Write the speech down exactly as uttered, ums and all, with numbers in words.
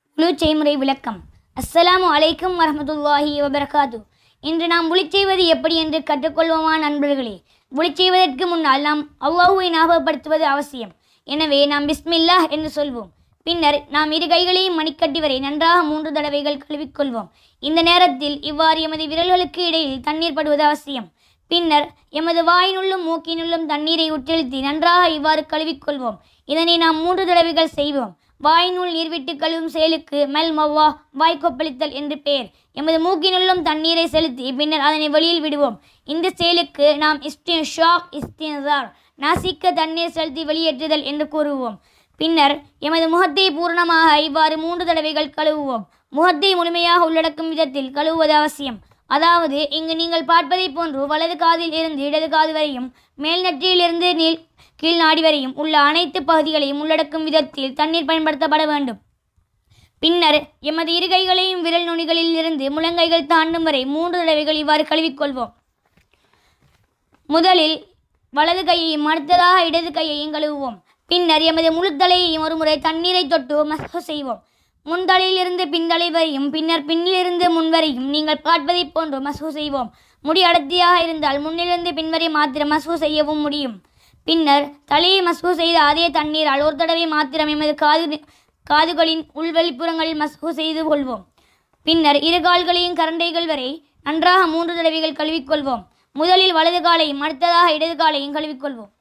முழு செய்முறை விளக்கம். அஸ்ஸலாமு அலைக்கும் வரஹ்மத்துல்லாஹி வபரகாத்து. இன்று நாம் ஒளி செய்வது எப்படி என்று கற்றுக்கொள்வோமா நண்பர்களே. ஒளி செய்வதற்கு முன்னால் நாம் அல்லாஹ்வை ஞாபகப்படுத்துவது அவசியம். எனவே நாம் பிஸ்மில்லாஹ் என்று சொல்வோம். பின்னர் நாம் இரு கைகளையும் மணிக்கட்டி வரை நன்றாக மூன்று தடவைகள் கழுவிக்கொள்வோம். இந்த நேரத்தில் இவ்வாறு எமது விரல்களுக்கு இடையில் தண்ணீர் படுவது அவசியம். பின்னர் எமது வாயினுள்ளும் மூக்கினுள்ளும் தண்ணீரை உட்செலுத்தி நன்றாக இவ்வாறு கழுவிக்கொள்வோம். இதனை நாம் மூன்று தடவைகள் செய்வோம். வாயினுள் நீர்விட்டு கழுவும் செயலுக்கு மல் மவ்வா வாய் கொப்பளித்தல் என்று பெயர். எமது மூக்கினுள்ளும் தண்ணீரை செலுத்தி பின்னர் அதனை வெளியில் விடுவோம். இந்த செயலுக்கு நாம் இஸ்தின்ஷாக் இஸ்தின்சார் நாசிக்க தண்ணீர் செலுத்தி வெளியேற்றுதல் என்று கூறுவோம். பின்னர் எமது முகத்தை பூரணமாக இவ்வாறு மூன்று தடவைகள் கழுவுவோம். முகத்தை முழுமையாக உள்ளடக்கும் விதத்தில் கழுவுவது அவசியம். அதாவது இங்கு நீங்கள் பார்ப்பதை போன்று வலது காதில் இருந்து இடது காது வரையும் மேல் நெற்றியிலிருந்து நீள் கீழ் நாடி வரையும் உள்ள அனைத்து பகுதிகளையும் உள்ளடக்கும் விதத்தில் தண்ணீர் பயன்படுத்தப்பட வேண்டும். பின்னர் எமது இரு கைகளையும் விரல் நுனிகளில் இருந்து முழங்கைகள் தாண்டும் வரை மூன்று தடவைகள் இவ்வாறு கழுவிக்கொள்வோம். முதலில் வலது கையையும் அடுத்ததாக இடது கையையும் கழுவுவோம். பின்னர் எமது முழு தலையையும் ஒரு முறை தண்ணீரை தொட்டு மஸ்ஹ் செய்வோம். முன்தலையிலிருந்து பின்தலை வரையும் பின்னர் பின்னிலிருந்து முன்வரையும் நீங்கள் பார்ப்பதை போன்று மஸ்ஹ் செய்வோம். முடி அடர்த்தியாக இருந்தால் முன்னிலிருந்து பின்வரை மாத்திரம் மஸ்ஹ் செய்யவும் முடியும். பின்னர் தலையை மஸ்ஹ் செய்த அதே தண்ணீரால் ஒரு தடவை மாத்திரம் எமது காது காதுகளின் உள்வெளிப்புறங்களில் மஸ்ஹ் செய்து கொள்வோம். பின்னர் இரு கால்களையும் கரண்டைகள் வரை நன்றாக மூன்று தடவைகள் கழுவிக்கொள்வோம். முதலில் வலது காலையும் அடுத்ததாக இடது காலையும் கழுவிக்கொள்வோம்.